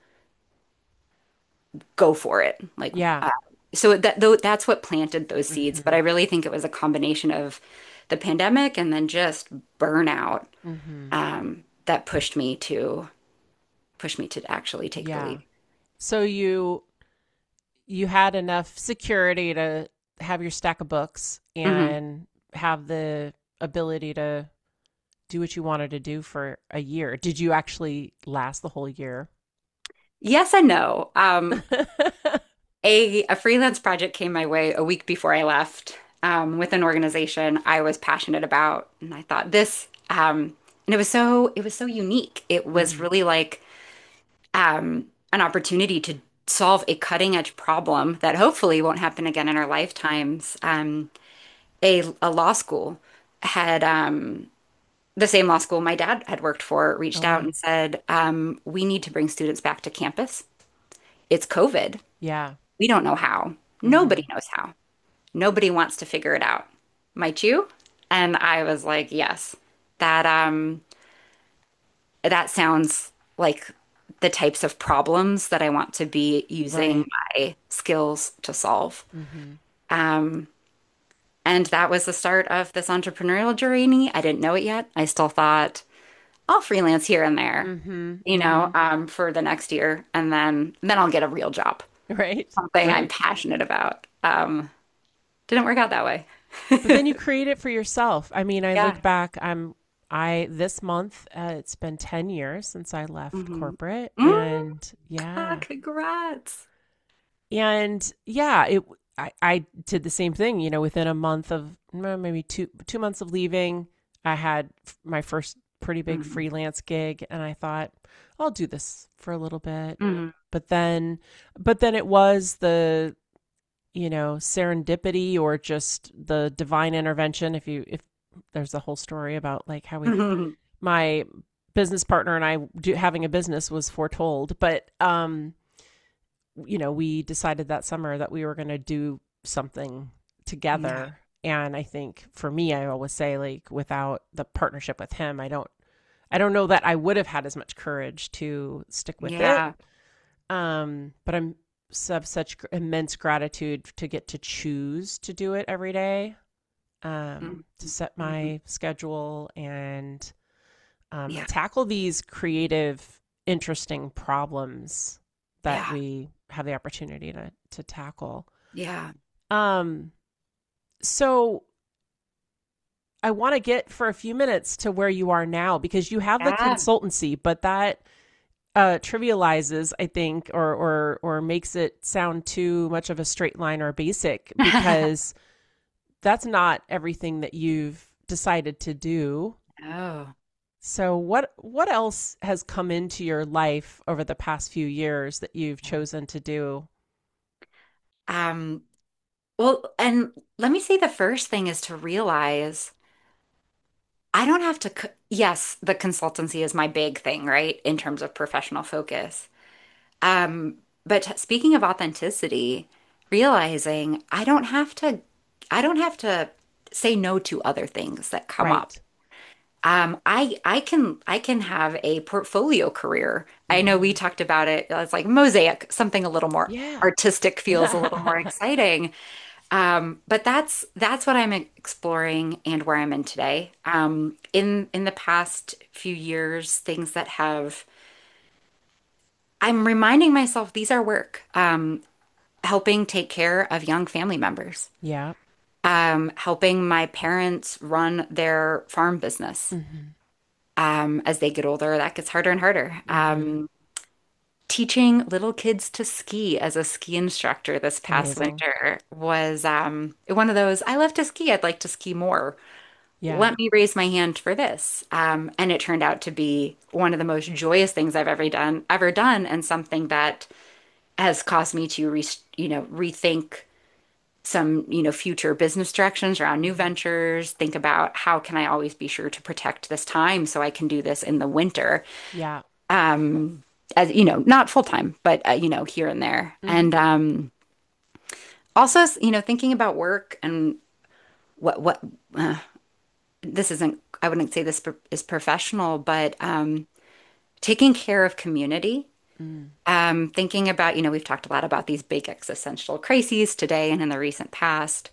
go for it. Like, Yeah. uh, so that though that's what planted those seeds. But hmm I really think it was a combination of the pandemic and then just burnout hmm um, that pushed me to pushed me to actually take the Yeah. leap. So you, you had enough security to have your stack of books hmm and have the ability to do what you wanted to do for a year. Did you actually last the whole year? Yes and no. Um, a a freelance project came my way a week before I left um, with an organization I was passionate about, and I thought this, um, and it was so it was so unique. It was Mm, really like um, an opportunity to solve a cutting edge problem that hopefully won't happen again in our lifetimes. Um, a a law school had um, the same law school my dad had worked for oh reached out wow. and said, um, we need to bring students back to campus. It's COVID. Yeah. We don't know how. hmm Nobody knows how. Nobody wants to figure it out. Might you? And I was like, yes. That um that sounds like the types of problems that I want to be using Right. my skills to solve. hmm Um, and that was the start of this entrepreneurial journey. I didn't know it yet. I still thought I'll freelance here and there, hmm you know, hmm um, for the next year, and then then I'll get a real job, Right. something I'm Right. passionate about. Um, didn't work out that way. But then you create it for yourself. I mean, I Yeah. look back, I'm I this month uh, it's been ten years since I left hmm corporate Mm, and ah, yeah. congrats. And yeah, it I, I did the same thing, you know, within a month of well, maybe two two months of leaving, I had f- my first pretty big hmm freelance gig and I thought I'll do this for a little bit. hmm But then but then it was the you know, serendipity or just the divine intervention. If you, if there's a whole story about like how we, my business partner and I do, having a business was foretold, but, um, you know, we decided that summer that we were going to do something together. Yeah. And I think for me, I always say like without the partnership with him, I don't, I don't know that I would have had as much courage to stick with Yeah. it. Um, but I'm have such immense gratitude to get to choose to do it every day, um, mm-hmm. to set my mm-hmm. schedule and um, yeah. tackle these creative, interesting problems that yeah. we have the opportunity to to tackle. Yeah. Um. So I want to get for a few minutes to where you are now, because you have the yeah. consultancy, but that uh, trivializes, I think, or or or makes it sound too much of a straight line or basic, because that's not everything that you've decided to do. Oh. So what what else has come into your life over the past few years that you've chosen to do? Um, well, and let me say the first thing is to realize I don't have to, co- yes, the consultancy is my big thing, right? In terms of professional focus. Um, but speaking of authenticity, realizing I don't have to, I don't have to say no to other things that come Right. up. Um, I I can I can have a portfolio career. Mm-hmm. I know we talked about it. It's like mosaic, something a little more Yeah. artistic, feels a little more exciting. Um, but that's that's what I'm exploring and where I'm in today. Um, in in the past few years, things that have I'm reminding myself these are work. Um, helping take care of young family members. Yeah. Um, helping my parents run their farm business. Mm-hmm. Um, as they get older, that gets harder and harder. Mm-hmm. Um, teaching little kids to ski as a ski instructor this past Amazing. winter was um, one of those, I love to ski, I'd like to ski more. Yeah. Let me raise my hand for this. Um, and it turned out to be one of the most joyous things I've ever done, ever done, and something that has caused me to re, you know, rethink some, you know, future business directions around new ventures, think about how can I always be sure to protect this time so I can do this in the winter. Yeah. Um, as you know, not full time, but uh, you know, here and there. Mm-hmm. And um, also, you know, thinking about work and what what uh, this isn't, I wouldn't say this is professional, but um, taking care of community. Mm. Um, thinking about, you know, we've talked a lot about these big existential crises today and in the recent past.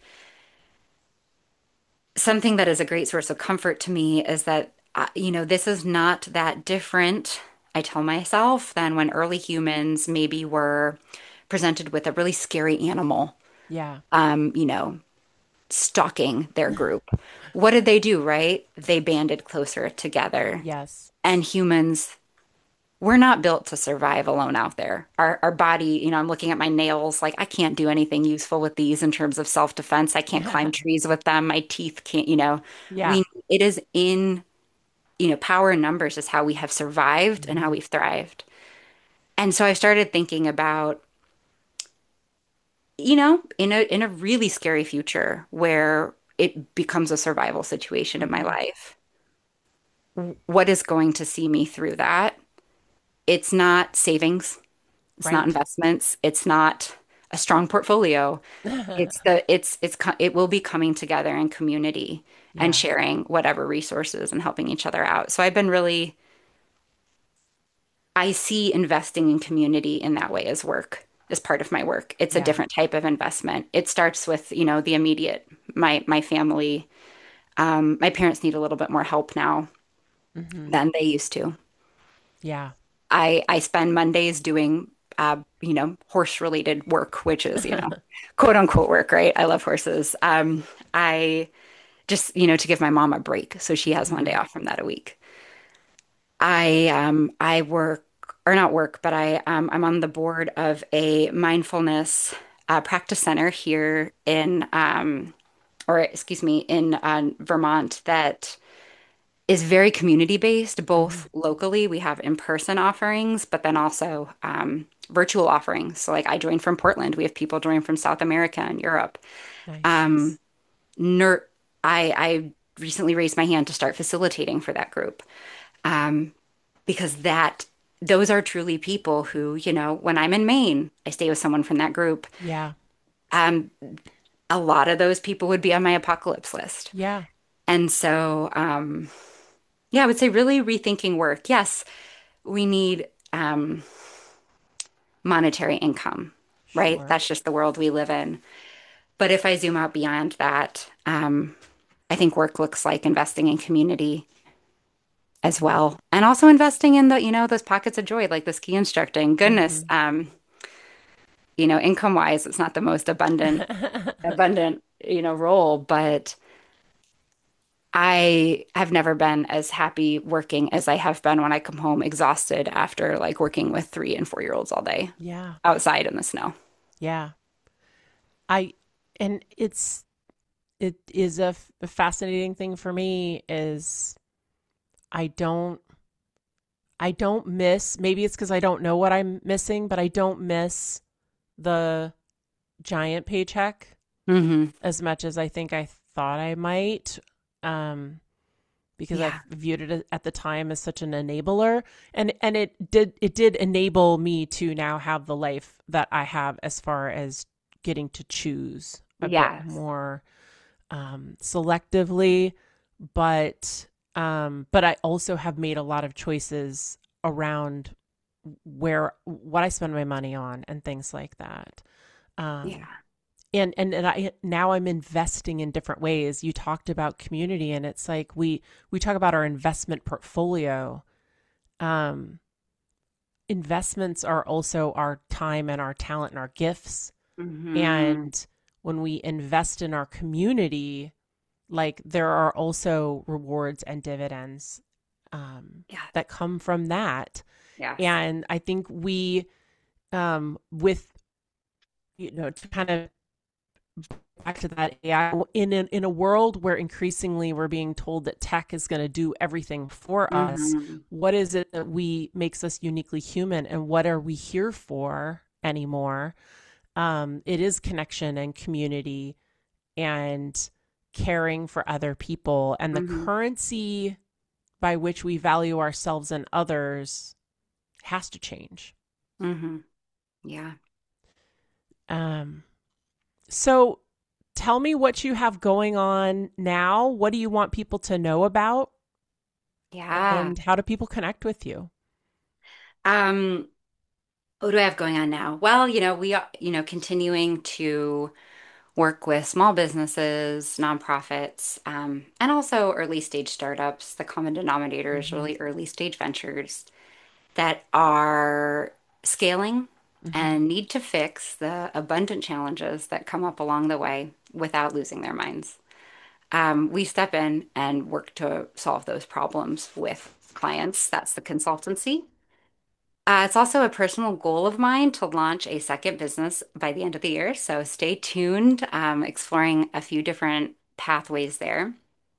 Something that is a great source of comfort to me is that, uh, you know, this is not that different, I tell myself, than when early humans maybe were presented with a really scary animal. Yeah. Um, you know, stalking their group. What did they do, right? They banded closer together. Yes. And humans, we're not built to survive alone out there. Our our body, you know, I'm looking at my nails, like I can't do anything useful with these in terms of self-defense. I can't climb trees with them. My teeth can't, you know. Yeah. We it is in, you know, power in numbers is how we have survived mm-hmm. and how we've thrived. And so I started thinking about, you know, in a in a really scary future where it becomes a survival situation in my life, what is going to see me through that? It's not savings. It's Right. not investments. It's not a strong portfolio. It's the it's it's co- it will be coming together in community Yeah. and sharing whatever resources and helping each other out. So I've been really I see investing in community in that way as work, as part of my work. It's a Yeah. different type of investment. It starts with, you know, the immediate, my my family. Um, my parents need a little bit more help now Mm-hmm. than they used to. Yeah. I I spend Mondays doing uh, you know, horse related work, which is, you know, quote unquote work, right? I love horses. Um, I just, you know, to give my mom a break so she has one day off from that a week. I um I work or not work, but I um I'm on the board of a mindfulness uh, practice center here in um or excuse me in uh, Vermont that is very community based, both locally. We have in-person offerings, but then also um, virtual offerings. So like I joined from Portland. We have people join from South America and Europe. Nice. Um, ner I, I recently raised my hand to start facilitating for that group. Um, because that those are truly people who, you know, when I'm in Maine, I stay with someone from that group. Yeah. Um, a lot of those people would be on my apocalypse list. Yeah. And so, um, yeah, I would say really rethinking work. Yes, we need um, monetary income, right? Sure. That's just the world we live in. But if I zoom out beyond that, um, I think work looks like investing in community as well. And also investing in the, you know, those pockets of joy, like the ski instructing. Goodness, Mhm. um, you know, income wise, it's not the most abundant, abundant, you know, role, but I have never been as happy working as I have been when I come home exhausted after like working with three and four year olds all day Yeah. outside in the snow. Yeah. I and it's it is a, f- a fascinating thing for me is I don't I don't miss, maybe it's because I don't know what I'm missing, but I don't miss the giant paycheck Hmm. as much as I think I thought I might. Um, because I Yeah. viewed it at the time as such an enabler, and and it did it did enable me to now have the life that I have as far as getting to choose a bit Yes. more um, selectively, but um, but I also have made a lot of choices around where what I spend my money on and things like that. Um, Yeah. and and, and I now I'm investing in different ways. You talked about community, and it's like we we talk about our investment portfolio. Um, investments are also our time and our talent and our gifts. Hmm. And when we invest in our community, like there are also rewards and dividends um, Yeah. that come from that. Yes. And I think we, um, with you know, to kind of back to that A I in a, in a world where increasingly we're being told that tech is going to do everything for us, Hmm. what is it that we makes us uniquely human, and what are we here for anymore? Um, it is connection and community and caring for other people, and the Hmm. currency by which we value ourselves and others has to change. Hmm. Yeah. Um, so tell me what you have going on now. What do you want people to know about? Yeah. And how do people connect with you? Um, what do I have going on now? Well, you know, we are, you know, continuing to work with small businesses, nonprofits, um, and also early stage startups. The common denominator is Mm-hmm. really early stage ventures that are scaling Mm-hmm. and need to fix the abundant challenges that come up along the way without losing their minds. Um, we step in and work to solve those problems with clients. That's the consultancy. Uh, it's also a personal goal of mine to launch a second business by the end of the year. So stay tuned, um, exploring a few different pathways there.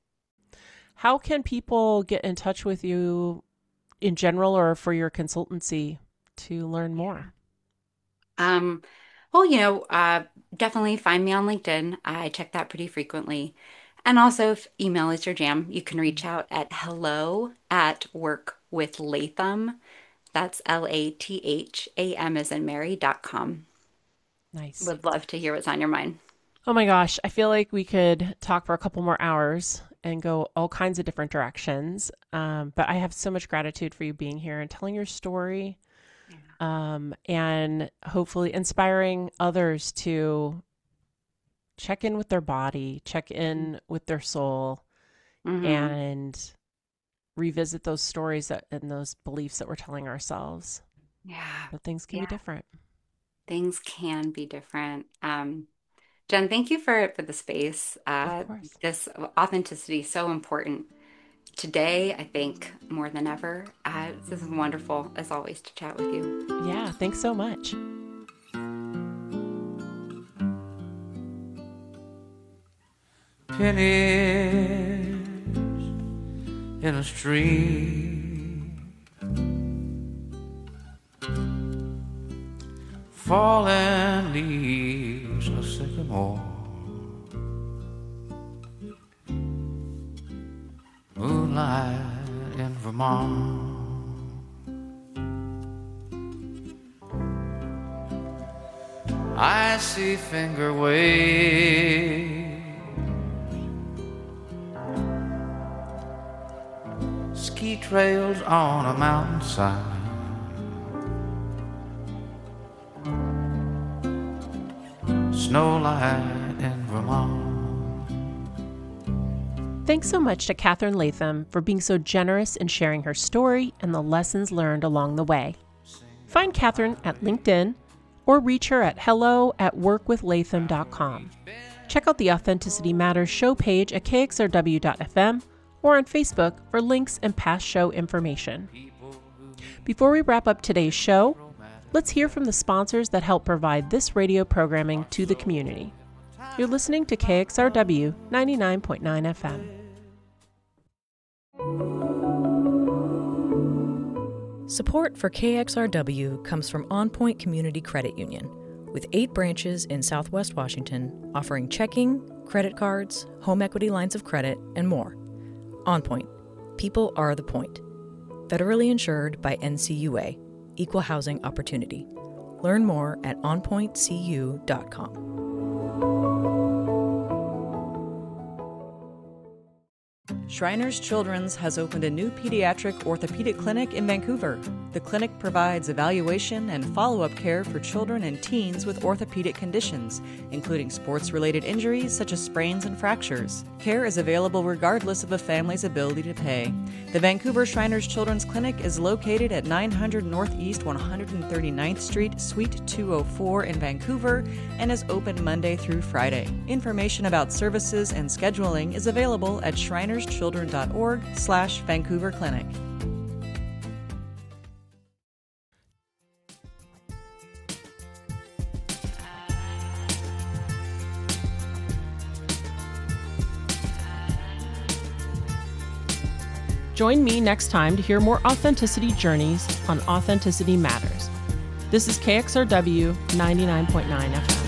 How can people get in touch with you in general or for your consultancy to learn more? Um, well, you know, uh, definitely find me on LinkedIn. I check that pretty frequently. And also, if email is your jam, you can reach out at hello at work with Latham. That's L A T H A M as in Mary dot com. Nice. Would love to hear what's on your mind. Oh my gosh, I feel like we could talk for a couple more hours and go all kinds of different directions. Um, but I have so much gratitude for you being here and telling your story, Yeah. um, and hopefully inspiring others to check in with their body, check in with their soul, Hmm. and revisit those stories that, and those beliefs that we're telling ourselves. Yeah. That things can be Yeah. different. Things can be different. Um, Jen, thank you for for the space. Of Uh, course. this authenticity is so important today, I think, more than ever. Uh, this is wonderful, as always, to chat with you. Yeah, thanks so much. Pennies in a stream, fallen leaves of sycamore, moonlight in Vermont. I see finger waves, ski trails on a mountainside, snowlight in Vermont. Thanks so much to Catherine Latham for being so generous in sharing her story and the lessons learned along the way. Find Catherine at LinkedIn or reach her at hello at work with latham dot com. Check out the Authenticity Matters show page at k x r w dot f m or on Facebook for links and past show information. Before we wrap up today's show, let's hear from the sponsors that help provide this radio programming to the community. You're listening to K X R W ninety-nine point nine F M. Support for K X R W comes from On Point Community Credit Union, with eight branches in Southwest Washington offering checking, credit cards, home equity lines of credit, and more. On Point. People are the point. Federally insured by N C U A. Equal Housing Opportunity. Learn more at on point c u dot com. Shriners Children's has opened a new pediatric orthopedic clinic in Vancouver. The clinic provides evaluation and follow-up care for children and teens with orthopedic conditions, including sports-related injuries such as sprains and fractures. Care is available regardless of a family's ability to pay. The Vancouver Shriners Children's Clinic is located at nine hundred Northeast one hundred thirty-ninth Street, Suite two oh four in Vancouver, and is open Monday through Friday. Information about services and scheduling is available at shriners children dot org slash Vancouver Clinic. Join me next time to hear more authenticity journeys on Authenticity Matters. This is K X R W ninety-nine point nine F M.